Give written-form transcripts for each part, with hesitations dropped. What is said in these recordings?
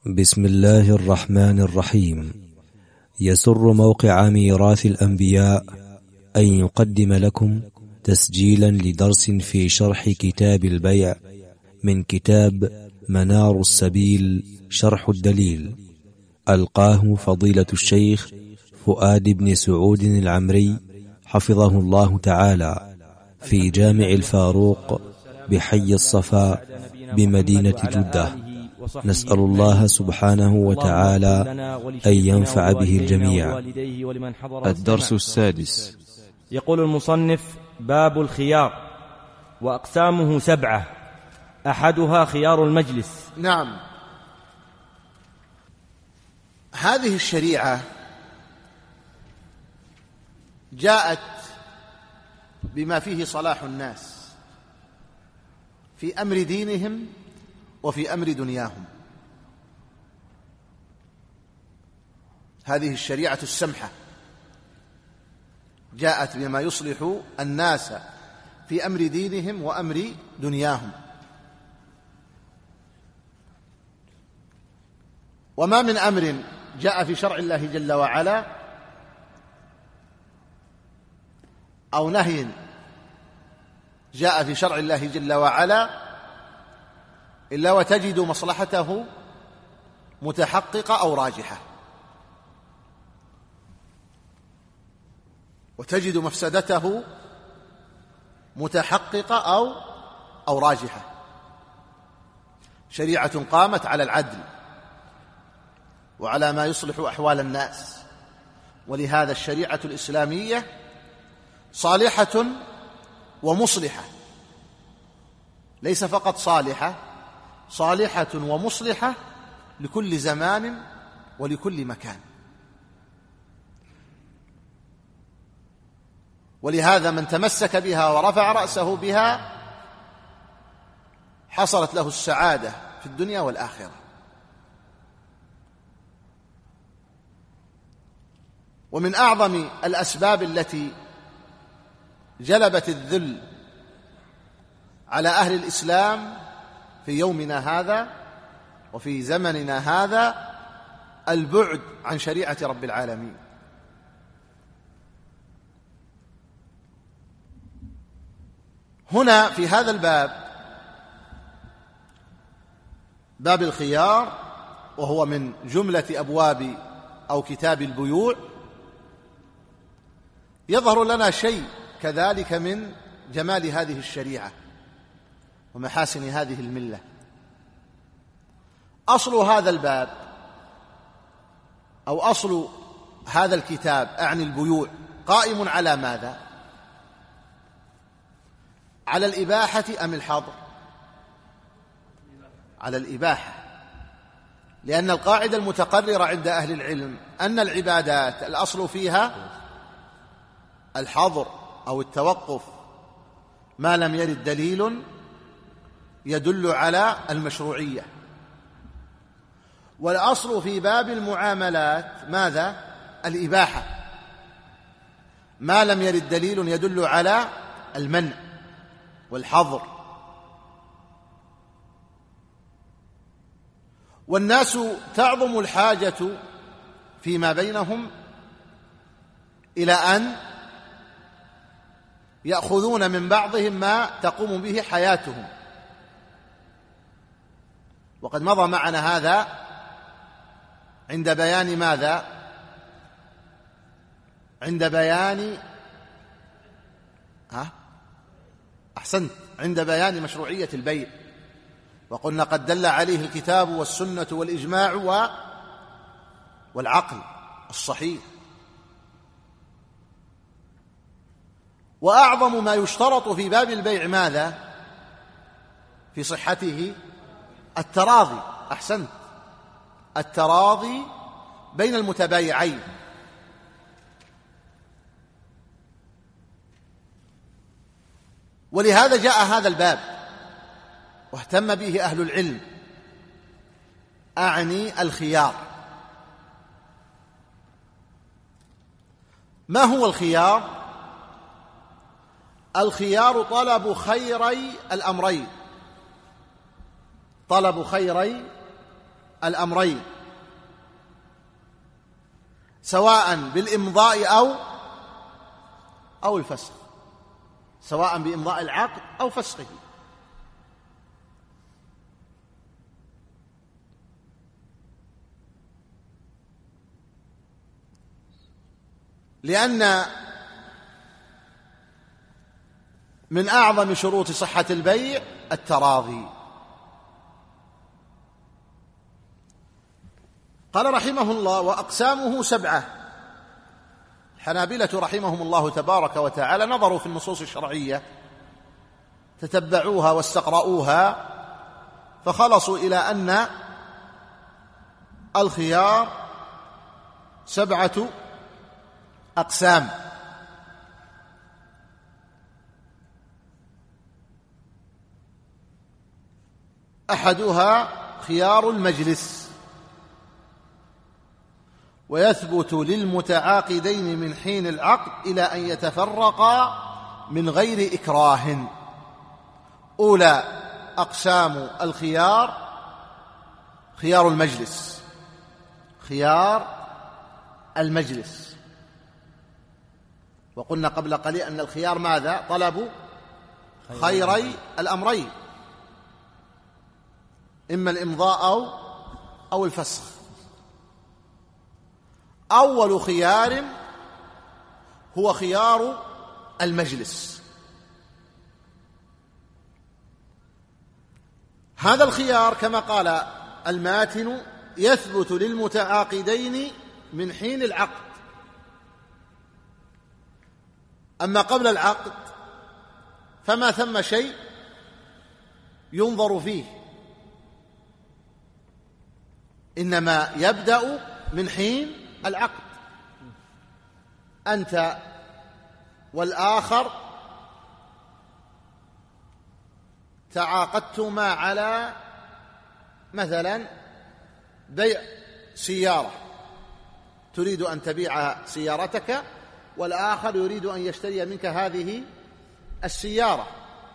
بسم الله الرحمن الرحيم. يسر موقع ميراث الأنبياء أن يقدم لكم تسجيلا لدرس في شرح كتاب البيع من كتاب منار السبيل شرح الدليل، ألقاه فضيلة الشيخ فؤاد بن سعود العمري حفظه الله تعالى في جامع الفاروق بحي الصفا بمدينة جدة. نسأل الله سبحانه وتعالى أن ينفع به الجميع. الدرس السادس. يقول المصنف: باب الخيار، وأقسامه 7، أحدها خيار المجلس. نعم، هذه الشريعة جاءت بما فيه صلاح الناس في أمر دينهم وفي أمر دنياهم. هذه الشريعة السمحة جاءت بما يصلح الناس في أمر دينهم وأمر دنياهم. وما من أمر جاء في شرع الله جل وعلا أو نهي جاء في شرع الله جل وعلا إلا وتجد مصلحته متحققة أو راجحة، وتجد مفسدته متحققة أو راجحة. شريعة قامت على العدل وعلى ما يصلح أحوال الناس، ولهذا الشريعة الإسلامية صالحة ومصلحة، ليس فقط صالحة ومصلحة لكل زمان ولكل مكان. ولهذا من تمسك بها ورفع رأسه بها حصلت له السعادة في الدنيا والآخرة. ومن أعظم الأسباب التي جلبت الذل على أهل الإسلام في يومنا هذا وفي زمننا هذا البعد عن شريعة رب العالمين. هنا في هذا الباب، باب الخيار، وهو من جملة أبواب أو كتاب البيوع، يظهر لنا شيء كذلك من جمال هذه الشريعة ومحاسن هذه الملة. أصل هذا الباب أو أصل هذا الكتاب أعني البيوع قائم على ماذا؟ على الإباحة أم الحظر؟ على الإباحة، لأن القاعدة المتقررة عند أهل العلم أن العبادات الأصل فيها الحظر أو التوقف ما لم يرد دليل يدل على المشروعية. والأصل في باب المعاملات ماذا؟ الإباحة ما لم يرد دليل يدل على المنع والحظر. والناس تعظم الحاجة فيما بينهم إلى أن يأخذون من بعضهم ما تقوم به حياتهم، وقد مضى معنا هذا عند بيان ماذا؟ عند بيان أحسنت، عند بيان مشروعية البيع، وقلنا قد دل عليه الكتاب والسنة والإجماع والعقل الصحيح. وأعظم ما يشترط في باب البيع ماذا؟ في صحته التراضي. أحسنت، التراضي بين المتبايعين. ولهذا جاء هذا الباب واهتم به أهل العلم، أعني الخيار. ما هو الخيار؟ الخيار طلب خيري الأمرين، طلب خيري الأمرين، سواء بالإمضاء أو الفسخ، سواء بإمضاء العقد أو فسخه. لأن من أعظم شروط صحة البيع التراضي. قال رحمه الله: وأقسامه 7. الحنابلة رحمهم الله تبارك وتعالى نظروا في النصوص الشرعية، تتبعوها واستقرؤوها، فخلصوا إلى أن الخيار 7 أقسام. أحدها خيار المجلس، ويثبت للمتعاقدين من حين العقد إلى أن يتفرقا من غير إكراه. أولى أقسام الخيار خيار المجلس. خيار المجلس، وقلنا قبل قليل أن الخيار ماذا؟ طلب خيري الأمرين، إما الإمضاء أو الفسخ. أول خيار هو خيار المجلس. هذا الخيار كما قال الماتن يثبت للمتعاقدين من حين العقد. أما قبل العقد فما ثم شيء ينظر فيه، إنما يبدأ من حين العقد. أنت والآخر تعاقدتما على مثلا بيع سيارة، تريد أن تبيع سيارتك والآخر يريد أن يشتري منك هذه السيارة.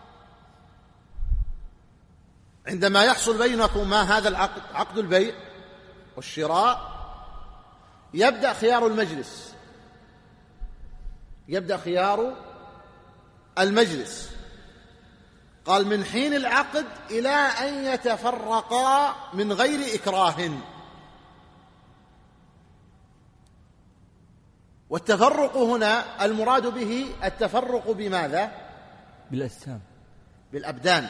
عندما يحصل بينكما هذا العقد، عقد البيع والشراء، يبدأ خيار المجلس. يبدأ خيار المجلس. قال من حين العقد إلى أن يتفرقا من غير إكراه. والتفرق هنا المراد به التفرق بماذا؟ بالأجسام، بالأبدان،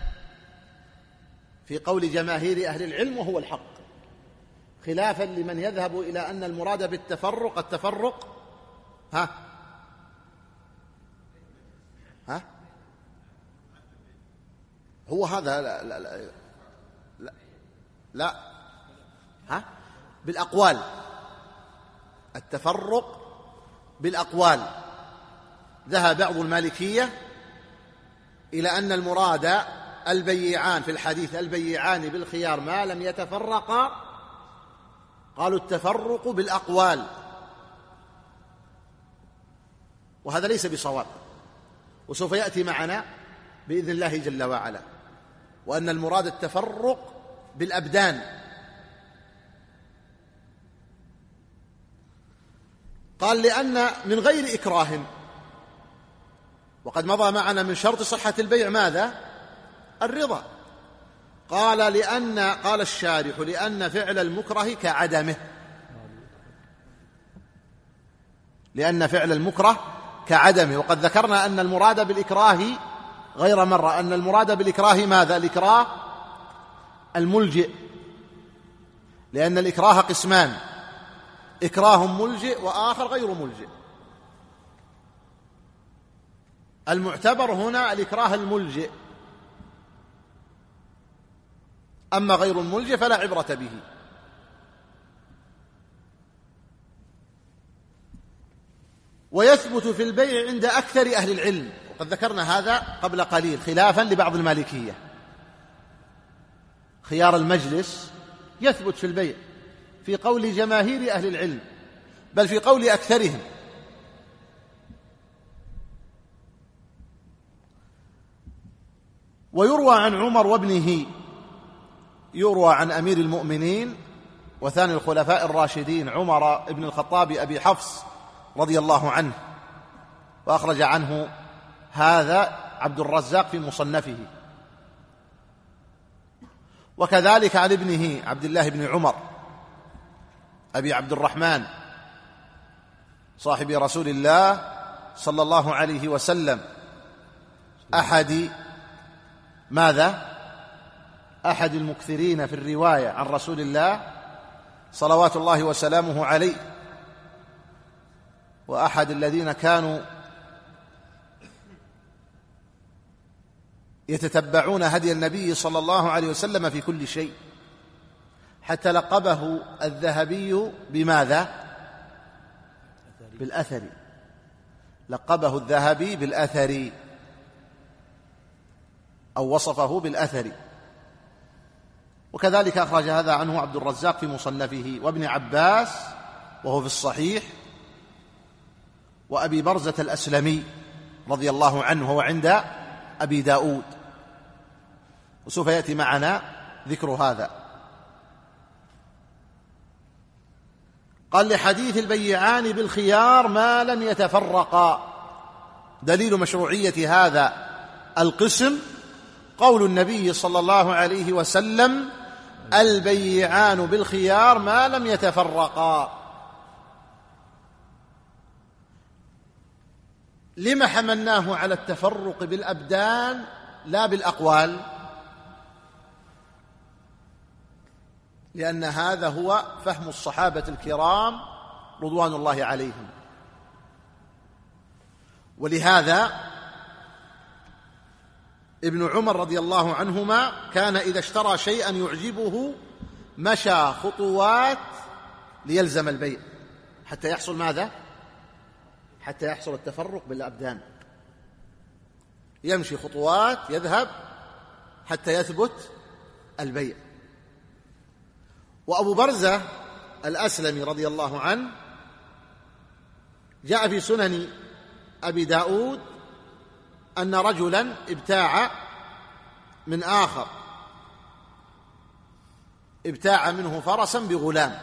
في قول جماهير أهل العلم وهو الحق، خلافا لمن يذهب إلى أن المراد بالتفرق التفرق هو هذا لا بالأقوال، التفرق بالأقوال. ذهب بعض المالكية إلى أن المراد البيعان في الحديث، البيعان بالخيار ما لم يتفرقا، قالوا التفرق بالأقوال، وهذا ليس بصواب، وسوف يأتي معنا بإذن الله جل وعلا، وأن المراد التفرق بالأبدان. قال لأن من غير إكراه، وقد مضى معنا من شرط صحة البيع ماذا؟ الرضا. قال الشارح لأن فعل المكره كعدمه، لأن فعل المكره كعدمه. وقد ذكرنا أن المراد بالإكراه غير مرة، أن المراد بالإكراه ماذا؟ الإكراه الملجئ، لأن الإكراه قسمان، إكراه ملجئ وآخر غير ملجئ. المعتبر هنا الإكراه الملجئ، أما غير الملجئ فلا عبرة به. ويثبت في البيع عند أكثر أهل العلم، وقد ذكرنا هذا قبل قليل خلافا لبعض المالكية. خيار المجلس يثبت في البيع في قول جماهير أهل العلم، بل في قول أكثرهم. ويروى عن عمر وابنه يروى عن أمير المؤمنين وثاني الخلفاء الراشدين عمر بن الخطاب أبي حفص رضي الله عنه، وأخرج عنه هذا عبد الرزاق في مصنفه، وكذلك عن ابنه عبد الله بن عمر أبي عبد الرحمن صاحب رسول الله صلى الله عليه وسلم، أحد المكثرين في الرواية عن رسول الله صلوات الله وسلامه عليه، وأحد الذين كانوا يتتبعون هدي النبي صلى الله عليه وسلم في كل شيء، حتى لقبه الذهبي بماذا؟ بالأثر. لقبه الذهبي بالأثر أو وصفه بالأثر. وكذلك أخرج هذا عنه عبد الرزاق في مصنفه، وابن عباس وهو في الصحيح، وأبي برزة الأسلمي رضي الله عنه وهو عند أبي داود، وسوف يأتي معنا ذكر هذا. قال: لحديث البيعان بالخيار ما لم يتفرقا. دليل مشروعية هذا القسم قول النبي صلى الله عليه وسلم: البيعان بالخيار ما لم يتفرقا. لما حملناه على التفرق بالأبدان لا بالأقوال؟ لأن هذا هو فهم الصحابة الكرام رضوان الله عليهم. ولهذا ابن عمر رضي الله عنهما كان إذا اشترى شيئا يعجبه مشى خطوات ليلزم البيع حتى يحصل ماذا؟ حتى يحصل التفرق بالأبدان. يمشي خطوات يذهب حتى يثبت البيع. وأبو برزة الأسلمي رضي الله عنه جاء في سنن أبي داود أن رجلا ابتاع من آخر، ابتاع منه فرسا بغلام،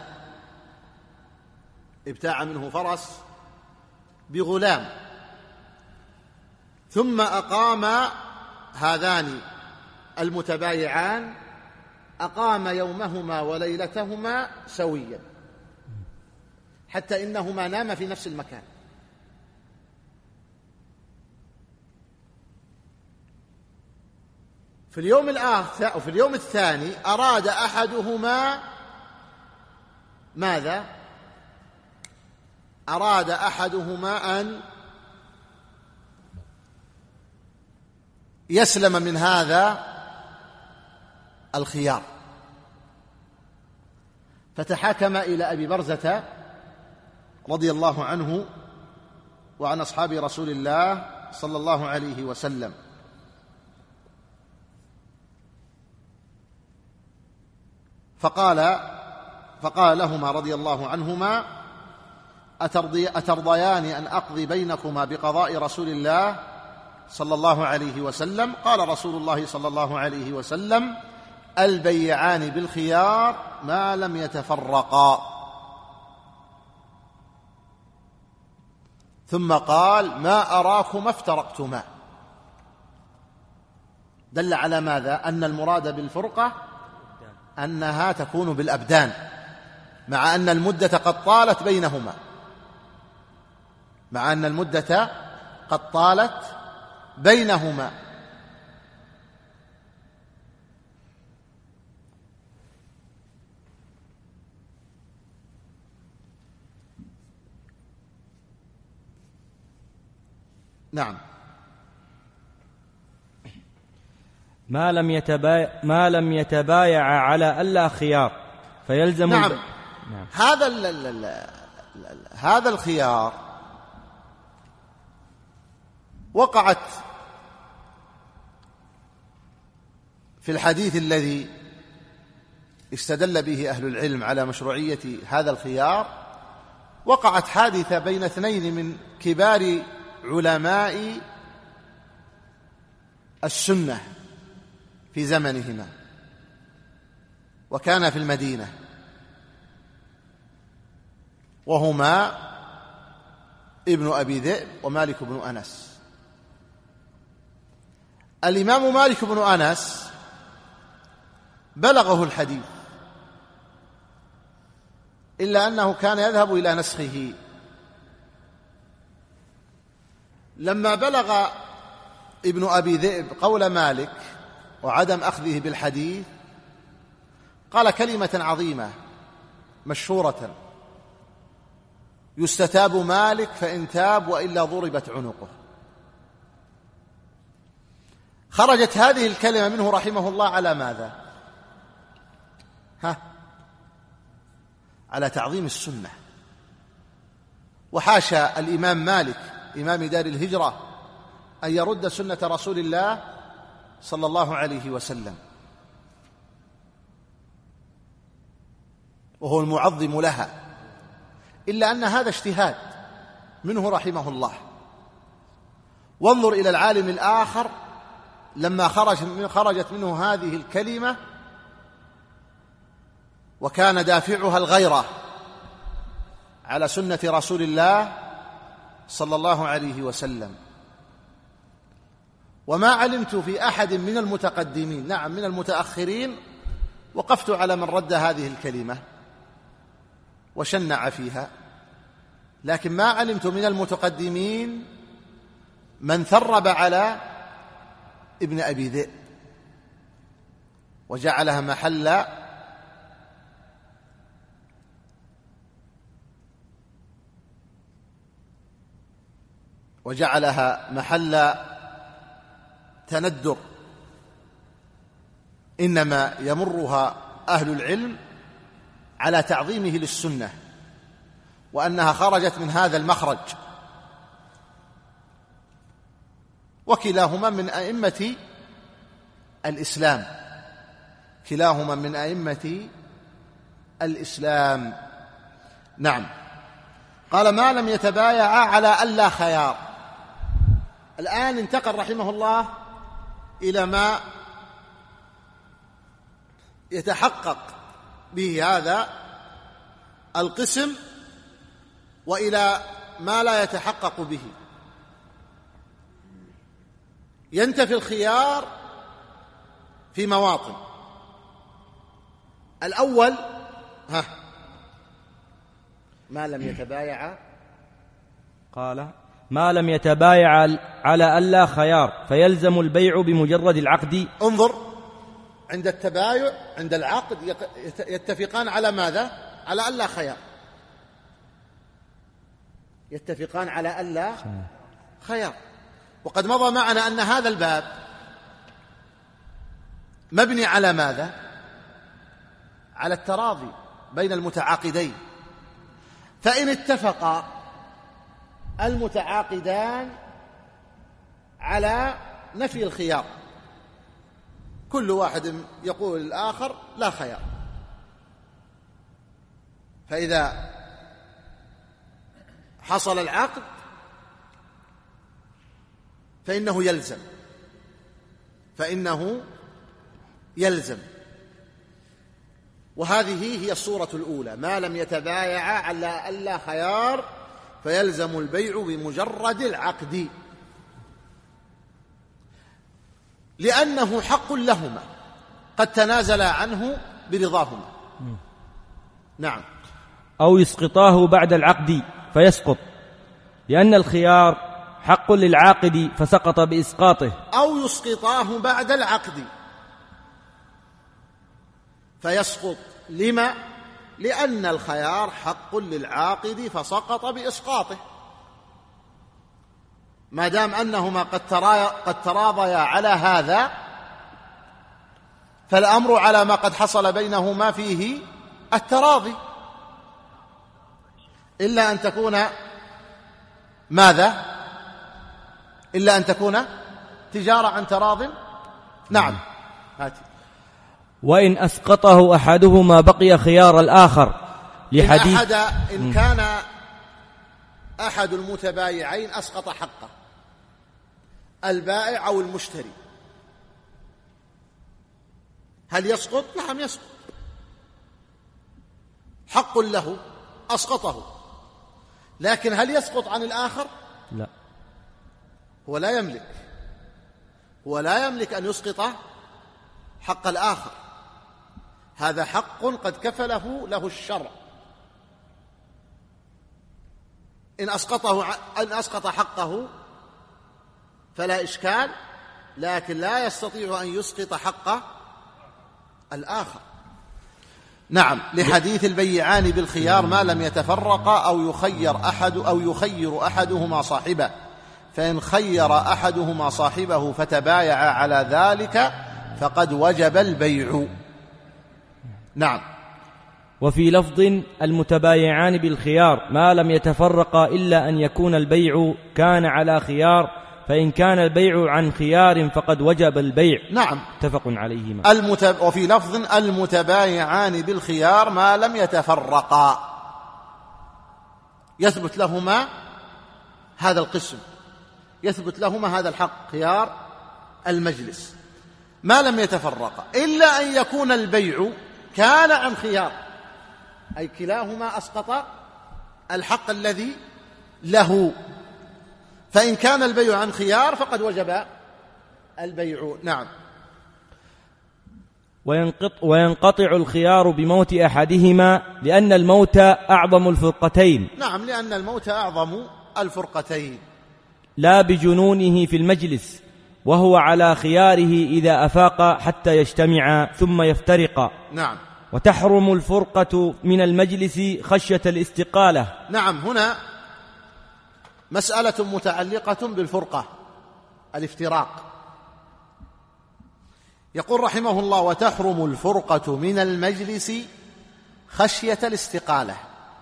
ابتاع منه فرس بغلام، ثم أقام هذان المتبايعان أقام يومهما وليلتهما سويا، حتى إنهما ناما في نفس المكان. في اليوم الآخر أو في اليوم الثاني أراد أحدهما ماذا؟ أراد أحدهما أن يسلم من هذا الخيار، فتحاكم إلى أبي برزة رضي الله عنه وعن أصحاب رسول الله صلى الله عليه وسلم، فقال لهما رضي الله عنهما: أترضيان أن أقضي بينكما بقضاء رسول الله صلى الله عليه وسلم؟ قال رسول الله صلى الله عليه وسلم: البيعان بالخيار ما لم يتفرقا. ثم قال: ما أراكما افترقتما. دل على ماذا؟ أن المراد بالفرقة أنها تكون بالأبدان، مع أن المدة قد طالت بينهما، مع أن المدة قد طالت بينهما. نعم. ما لم يتبايع على ألا خيار فيلزم نعم. نعم. هذا الخيار وقعت في الحديث الذي استدل به أهل العلم على مشروعية هذا الخيار، وقعت حادثة بين اثنين من كبار علماء السنة في زمنهما، وكان في المدينة، وهما ابن أبي ذئب ومالك بن أنس. الإمام مالك بن أنس بلغه الحديث، إلا أنه كان يذهب إلى نسخه. لما بلغ ابن أبي ذئب قول مالك وعدم أخذه بالحديث، قال كلمة عظيمة مشهورة: يستتاب مالك فإن تاب وإلا ضربت عنقه. خرجت هذه الكلمة منه رحمه الله على ماذا؟ على تعظيم السنة. وحاشا الإمام مالك إمام دار الهجرة أن يرد سنة رسول الله صلى الله عليه وسلم، وهو المعظم لها، إلا أن هذا اجتهاد منه رحمه الله. وانظر إلى العالم الآخر لما خرجت منه هذه الكلمة وكان دافعها الغيرة على سنة رسول الله صلى الله عليه وسلم. وما علمت في أحد من المتقدمين، نعم من المتأخرين، وقفت على من رد هذه الكلمة وشنع فيها، لكن ما علمت من المتقدمين من ثرب على ابن أبي ذئب وجعلها محل تندر، إنما يمرها أهل العلم على تعظيمه للسنة، وأنها خرجت من هذا المخرج. وكلاهما من أئمة الإسلام، كلاهما من أئمة الإسلام. نعم. قال ما لم يتبايعا على ألا خيار. الآن انتقل رحمه الله إلى ما يتحقق به هذا القسم وإلى ما لا يتحقق به. ينتفي الخيار في مواطن. الأول ما لم يتبايع، قال ما لم يتبايع على ألا خيار فيلزم البيع بمجرد العقد. انظر، عند التبايع عند العقد يتفقان على ماذا؟ على ألا خيار، يتفقان على ألا خيار. وقد مضى معنا أن هذا الباب مبني على ماذا؟ على التراضي بين المتعاقدين. فإن اتفق المتعاقدان على نفي الخيار، كل واحد يقول الآخر لا خيار، فإذا حصل العقد فإنه يلزم. وهذه هي الصورة الأولى: ما لم يتبايع على ألا خيار فيلزم البيع بمجرد العقد، لأنه حق لهما قد تنازلا عنه برضاهما. نعم. أو يسقطاه بعد العقد فيسقط، لأن الخيار حق للعاقد فسقط بإسقاطه. أو يسقطاه بعد العقد فيسقط. لما؟ لأن الخيار حق للعاقد فسقط بإسقاطه. ما دام أنهما قد تراضيا على هذا فالأمر على ما قد حصل بينهما فيه التراضي، إلا أن تكون ماذا؟ إلا أن تكون تجارة عن تراض. نعم. هاتي. وإن أسقطه أحدهما بقي خيار الآخر لحديث إن كان أحد المتبايعين أسقط حقه، البائع أو المشتري، هل يسقط؟ نعم يسقط، حق له أسقطه، لكن هل يسقط عن الآخر؟ لا، هو لا يملك أن يسقط حق الآخر، هذا حق قد كفله له الشرع. إن أسقط حقه فلا إشكال، لكن لا يستطيع أن يسقط حق الآخر. نعم، لحديث البيعان بالخيار ما لم يتفرقا أو يخير أحدهما صاحبه، فإن خير أحدهما صاحبه فتبايع على ذلك فقد وجب البيع. نعم. وفي لفظ المتبايعان بالخيار ما لم يتفرقا إلا أن يكون البيع كان على خيار، فإن كان البيع عن خيار فقد وجب البيع. نعم، متفق عليهما. وفي لفظ المتبايعان بالخيار ما لم يتفرقا، يثبت لهما هذا القسم، يثبت لهما هذا الحق، خيار المجلس، ما لم يتفرقا، إلا أن يكون البيع كان عن خيار، أي كلاهما أسقط الحق الذي له، فإن كان البيع عن خيار فقد وجب البيع. نعم. وينقطع الخيار بموت أحدهما لأن الموت أعظم الفرقتين. نعم، لأن الموت أعظم الفرقتين. لا بجنونه في المجلس، وهو على خياره إذا أفاق حتى يجتمعا ثم يفترقا. نعم. وتحرم الفرقة من المجلس خشية الاستقالة. نعم، هنا مسألة متعلقة بالفرقة، الافتراق. يقول رحمه الله: وتحرم الفرقة من المجلس خشية الاستقالة،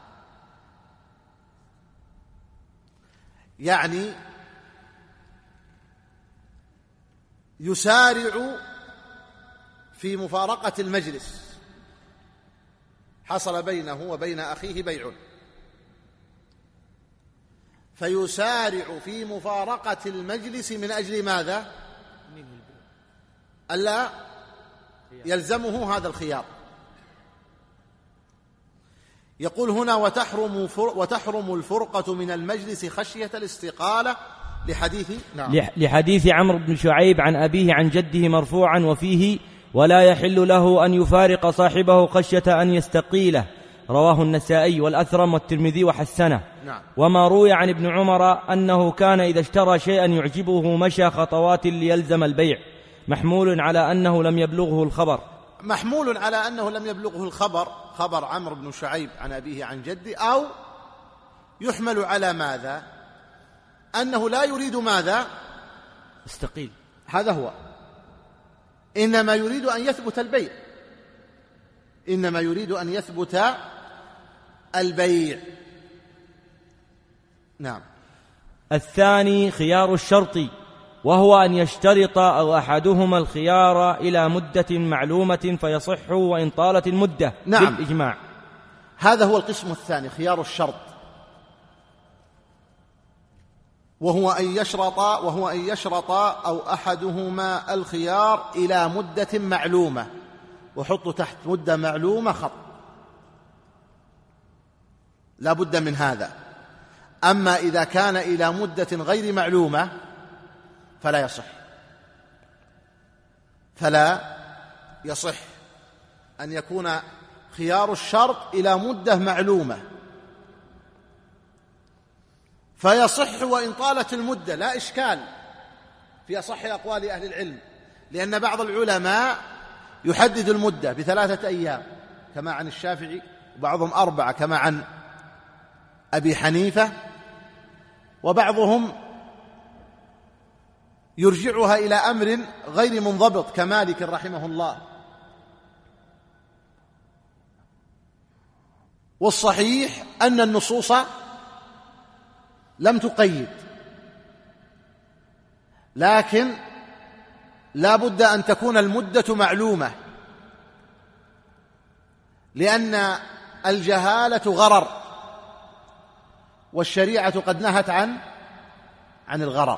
يعني يسارع في مفارقة المجلس، حصل بينه وبين أخيه بيع، فيسارع في مفارقة المجلس من أجل ماذا؟ ألا يلزمه هذا الخيار. يقول هنا: وتحرم الفرقة من المجلس خشية الاستقالة، لحديث عمرو بن شعيب عن أبيه عن جده مرفوعا، وفيه: ولا يحل له أن يفارق صاحبه خشية أن يستقيله، رواه النسائي والأثرم والترمذي وحسنه. نعم. وما روي عن ابن عمر أنه كان إذا اشترى شيئا يعجبه مشى خطوات ليلزم البيع، محمول على أنه لم يبلغه الخبر. محمول على أنه لم يبلغه الخبر، خبر عمرو بن شعيب عن أبيه عن جده، أو يحمل على ماذا؟ أنه لا يريد ماذا؟ استقيل. هذا هو، إنما يريد أن يثبت البيع، إنما يريد أن يثبت البيع. نعم. الثاني خيار الشرط، وهو أن يشترط أو أحدهما الخيار إلى مدة معلومة فيصح وإن طالت المدة. نعم. بالإجماع. هذا هو القسم الثاني، خيار الشرط، وهو أن يشرط أو أحدهما الخيار إلى مدة معلومة، وحطوا تحت مدة معلومة خط، لا بد من هذا. أما إذا كان إلى مدة غير معلومة فلا يصح أن يكون خيار الشرط إلى مدة معلومة، فيصح وإن طالت المدة، لا إشكال في أصح أقوال أهل العلم، لأن بعض العلماء يحدد المدة ب3 أيام كما عن الشافعي، وبعضهم 4 كما عن أبي حنيفة، وبعضهم يرجعها إلى أمر غير منضبط كمالك رحمه الله. والصحيح أن النصوص لم تقيد، لكن لا بد أن تكون المدة معلومة، لأن الجهالة غرر، والشريعة قد نهت عن الغرر.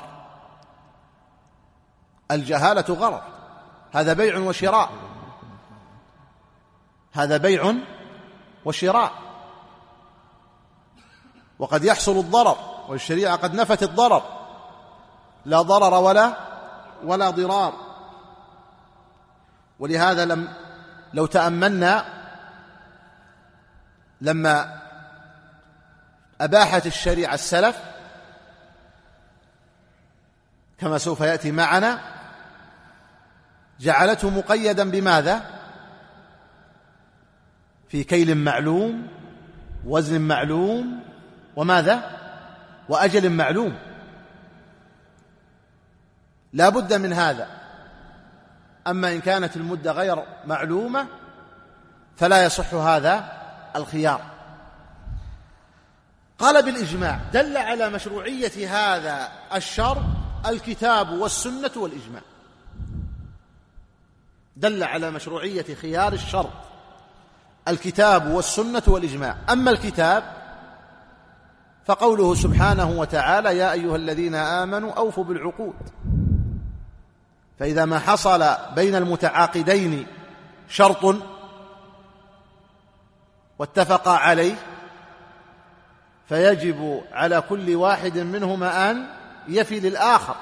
الجهالة غرر، هذا بيع وشراء، هذا بيع وشراء، وقد يحصل الضرر، والشريعة قد نفت الضرر، لا ضرر ولا ضرار. ولهذا لو تأملنا لما أباحت الشريعة السلف كما سوف يأتي معنا، جعلته مقيدا بماذا؟ في كيل معلوم، وزن معلوم، وماذا؟ وأجل معلوم. لا بد من هذا. أما إن كانت المدة غير معلومة فلا يصح هذا الخيار. قال بالإجماع. دل على مشروعية هذا الشرط الكتاب والسنة والإجماع. دل على مشروعية خيار الشرط الكتاب والسنة والإجماع. أما الكتاب فقوله سبحانه وتعالى: يا أيها الذين آمنوا أوفوا بالعقود. فإذا ما حصل بين المتعاقدين شرط واتفقا عليه فيجب على كل واحد منهما أن يفي للآخر.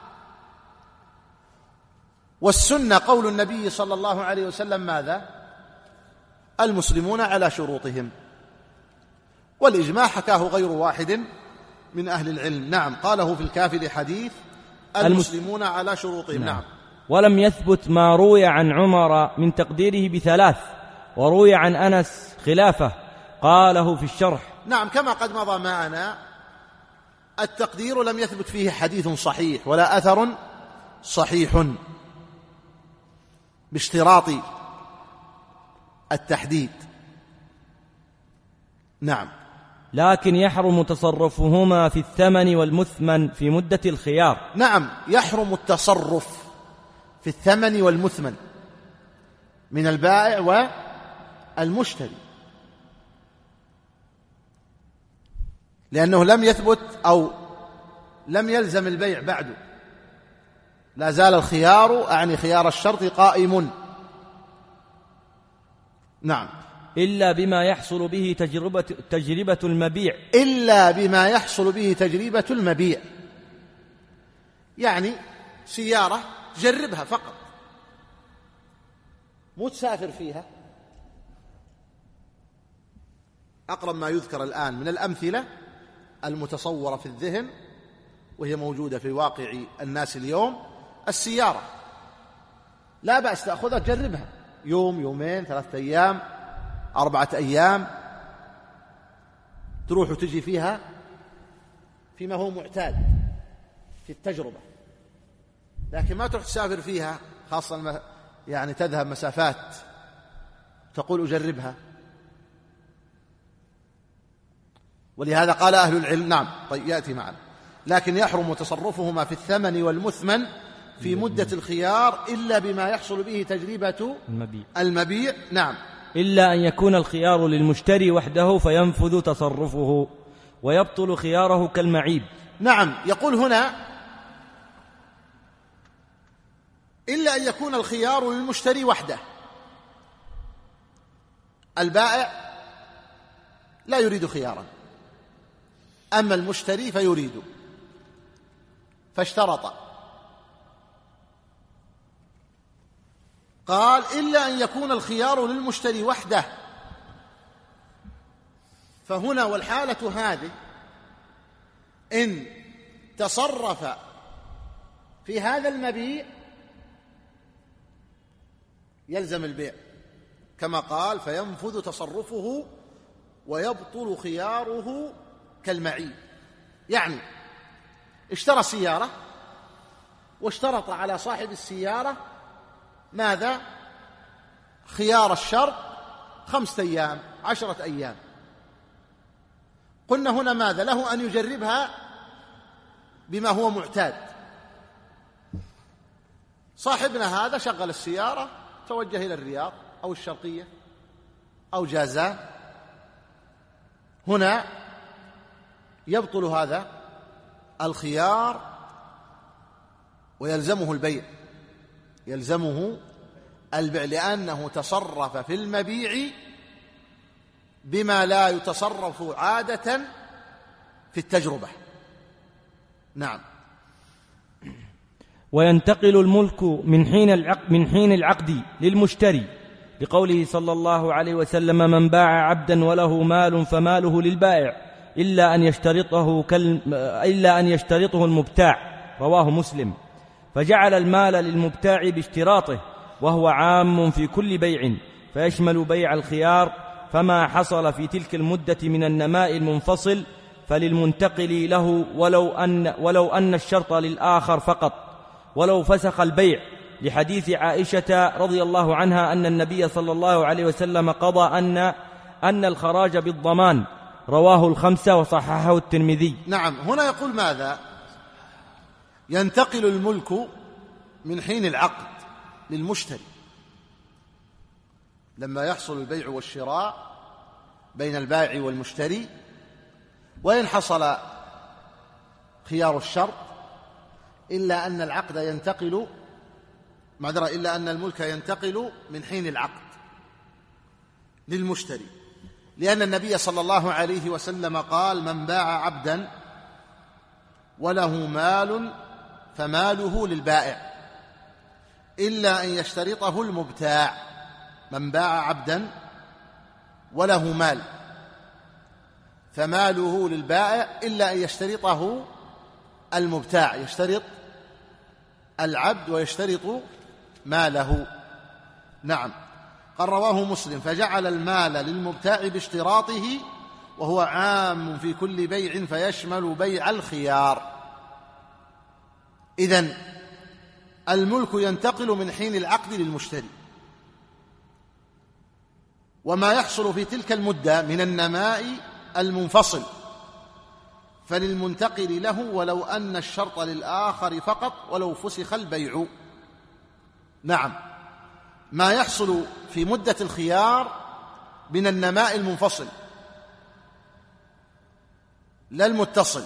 والسنة قول النبي صلى الله عليه وسلم ماذا؟ المسلمون على شروطهم. والإجماع حكاه غير واحد من أهل العلم. نعم، قاله في الكافي لحديث المسلمون على شروطهم. نعم. ولم يثبت ما روي عن عمر من تقديره ب3، وروي عن أنس خلافه قاله في الشرح. نعم، كما قد مضى معنا التقدير لم يثبت فيه حديث صحيح ولا أثر صحيح باشتراط التحديد. نعم. لكن يحرم تصرفهما في الثمن والمثمن في مدة الخيار. نعم، يحرم التصرف في الثمن والمثمن من البائع والمشتري، لأنه لم يثبت أو لم يلزم البيع بعده، لا زال الخيار أعني خيار الشرط قائم. نعم. إلا بما يحصل به تجربة المبيع. إلا بما يحصل به تجربة المبيع، يعني سيارة جربها فقط، مو تسافر فيها. أقرب ما يذكر الآن من الأمثلة المتصورة في الذهن وهي موجودة في واقع الناس اليوم السيارة، لا بأس تأخذها تجربها يوم، يومين، 3 أيام، 4 أيام، تروح وتجي فيها فيما هو معتاد في التجربة. لكن ما تروح تسافر فيها، خاصة يعني تذهب مسافات تقول أجربها. ولهذا قال أهل العلم نعم، طيب يأتي معنا، لكن يحرم تصرفهما في الثمن والمثمن في مدة الخيار إلا بما يحصل به تجربة المبيع. نعم. إلا أن يكون الخيار للمشتري وحده فينفذ تصرفه ويبطل خياره كالمعيب. نعم، يقول هنا إلا أن يكون الخيار للمشتري وحده. البائع لا يريد خيارا، أما المشتري فيريد، فاشترط. قال إلا أن يكون الخيار للمشتري وحده. فهنا والحالة هذه إن تصرف في هذا المبيع يلزم البيع، كما قال فينفذ تصرفه ويبطل خياره كالمعيب. يعني اشترى سيارة واشترط على صاحب السيارة ماذا؟ خيار الشرط 5 أيام، 10 أيام. قلنا هنا ماذا؟ له أن يجربها بما هو معتاد. صاحبنا هذا شغل السيارة، توجه إلى الرياض أو الشرقية أو جازان. هنا يبطل هذا الخيار ويلزمه البيع، يلزمه البيع، لأنه تصرف في المبيع بما لا يتصرف عادة في التجربة. نعم. وينتقل الملك من حين العقد للمشتري، لقوله صلى الله عليه وسلم: من باع عبدا وله مال فماله للبائع إلا أن يشترطه المبتاع، رواه مسلم. فجعل المال للمبتاع باشتراطه، وهو عام في كل بيع، فيشمل بيع الخيار، فما حصل في تلك المدة من النماء المنفصل فللمنتقل له، ولو أن الشرط للآخر فقط، ولو فسخ البيع، لحديث عائشة رضي الله عنها أن النبي صلى الله عليه وسلم قضى أن الخراج بالضمان، رواه الخمسة وصححه الترمذي. نعم. هنا يقول ماذا؟ ينتقل الملك من حين العقد للمشتري، لما يحصل البيع والشراء بين البائع والمشتري، وإن حصل خيار الشرط، إلا أن العقد ينتقل إلا أن الملك ينتقل من حين العقد للمشتري، لأن النبي صلى الله عليه وسلم قال: من باع عبدا وله مال فماله للبائع إلا أن يشترطه المبتاع. من باع عبدا وله مال فماله للبائع إلا أن يشترطه المبتاع، يشترط العبد ويشترط ماله. نعم. قال رواه مسلم: فجعل المال للمبتاع باشتراطه، وهو عام في كل بيع فيشمل بيع الخيار. إذن الملك ينتقل من حين العقد للمشتري، وما يحصل في تلك المدة من النماء المنفصل فللمنتقل له، ولو أن الشرط للآخر فقط، ولو فسخ البيع. نعم. ما يحصل في مدة الخيار من النماء المنفصل لا المتصل،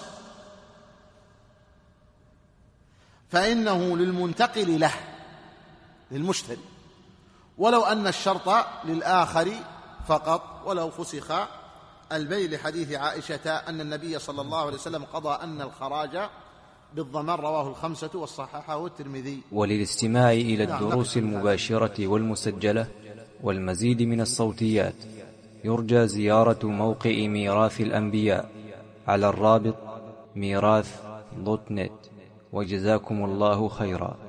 فإنه للمنتقل له للمشتري، ولو أن الشرط للآخر فقط، ولو فسخ البيع، لحديث عائشة أن النبي صلى الله عليه وسلم قضى أن الخراج بالضمان، رواه الخمسة وصححه الترمذي. وللاستماع إلى الدروس المباشرة والمسجلة والمزيد من الصوتيات يرجى زيارة موقع ميراث الأنبياء على الرابط ميراث.net. وجزاكم الله خيرا.